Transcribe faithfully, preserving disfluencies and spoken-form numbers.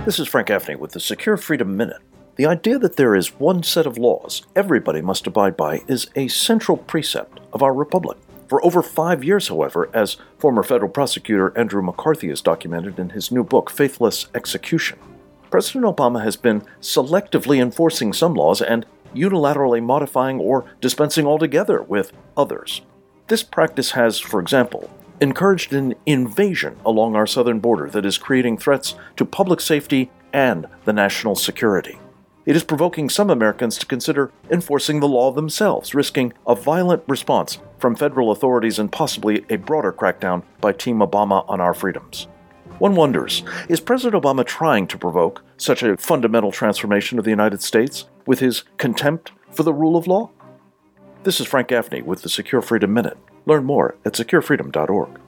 This is Frank Gaffney with the Secure Freedom Minute. The idea that there is one set of laws everybody must abide by is a central precept of our republic. For over five years, however, as former federal prosecutor Andrew McCarthy has documented in his new book, Faithless Execution, President Obama has been selectively enforcing some laws and unilaterally modifying or dispensing altogether with others. This practice has, for example, encouraged an invasion along our southern border that is creating threats to public safety and the national security. It is provoking some Americans to consider enforcing the law themselves, risking a violent response from federal authorities and possibly a broader crackdown by Team Obama on our freedoms. One wonders, is President Obama trying to provoke such a fundamental transformation of the United States with his contempt for the rule of law? This is Frank Gaffney with the Secure Freedom Minute. Learn more at secure freedom dot org.